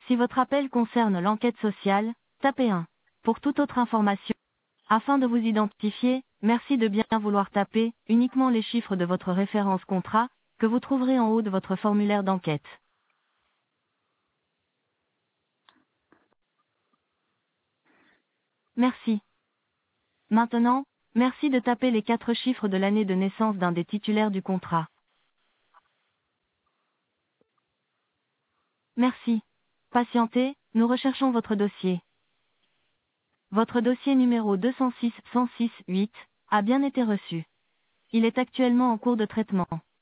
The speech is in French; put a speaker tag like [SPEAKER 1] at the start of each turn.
[SPEAKER 1] Si votre appel concerne l'enquête sociale, tapez 1. Pour toute autre information, afin de vous identifier, merci de bien vouloir taper uniquement les chiffres de votre référence contrat, que vous trouverez en haut de votre formulaire d'enquête. Merci. Maintenant, merci de taper les 4 chiffres de l'année de naissance d'un des titulaires du contrat. Merci. Patientez, nous recherchons votre dossier. Votre dossier numéro 206-106-8 a bien été reçu. Il est actuellement en cours de traitement.